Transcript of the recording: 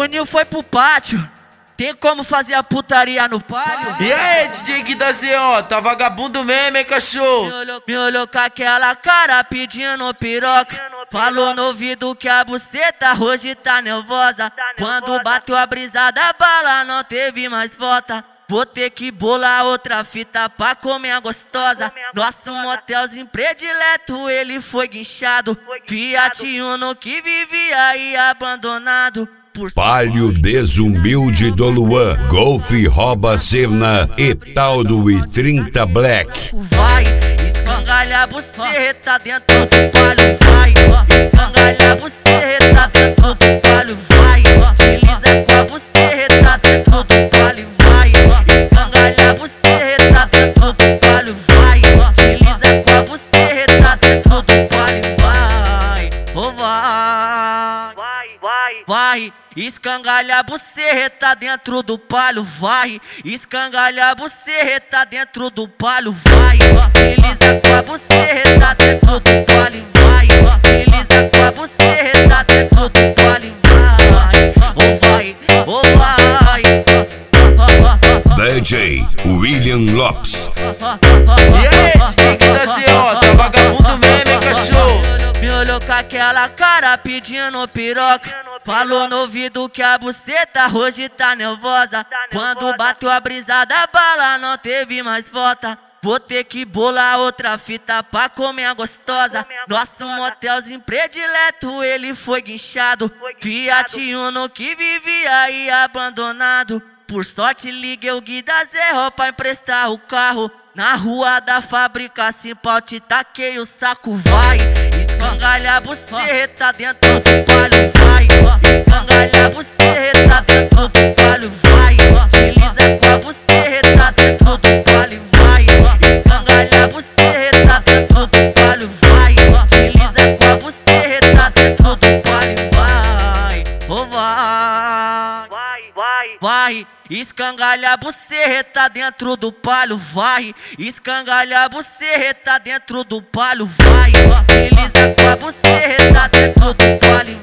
O Nil foi pro pátio. Tem como fazer a putaria no palio? E aí, DJ Gui da ZO, tá vagabundo mesmo, hein, cachorro? Me olhou com aquela cara pedindo piroca. Falou no ouvido que a buceta hoje tá nervosa. Quando bateu a brisa da bala não teve mais volta. Vou ter que bolar outra fita pra comer a gostosa. Nosso motelzinho predileto, ele foi guinchado. Fiat Uno que vivia aí abandonado. Palio desumilde do Luan, Golf rouba cena e tal do I30 Black. Vai, escangalha a buceta dentro do palio, vai. Escangalha a buceta dentro do palio, vai. Desliza com a buceta dentro do palio, vai. Escangalha a buceta dentro do palio, vai. Desliza com a buceta dentro do palio, vai. Oh, vai, escangalha a buceta dentro do palio, vai. Escangalha a buceta dentro do palio, vai. Desliza com a buceta dentro do palio, vai. Desliza com a buceta dentro do palio, vai. Oh vai, DJ William Lopes. E aí, DJ Gui da ZO, tá vagabundo mesmo, hein, cachorro? Me olhou com aquela cara pedindo piroca. Falou no ouvido que a buceta hoje tá nervosa. Quando bateu a brisa da bala não teve mais volta. Vou ter que bolar outra fita pra comer a gostosa. Nosso motelzinho predileto, ele foi guinchado. Fiat Uno que vivia aí abandonado. Por sorte liguei o Gui da ZO pra emprestar o carro. Na rua da fábrica, assim pau te taquei o saco, vai. Escangalha a buceta dentro do palio, vai. Escangalha a buceta dentro do palio, vai. Desliza com a buceta dentro do palio, vai. Escangalha a buceta dentro do palio, vai. Desliza com a buceta dentro do palio, vai. Oh vai, escangalha a buceta dentro do palio, vai. Escangalha a buceta dentro do palio, vai. Desliza com a buceta dentro do palio,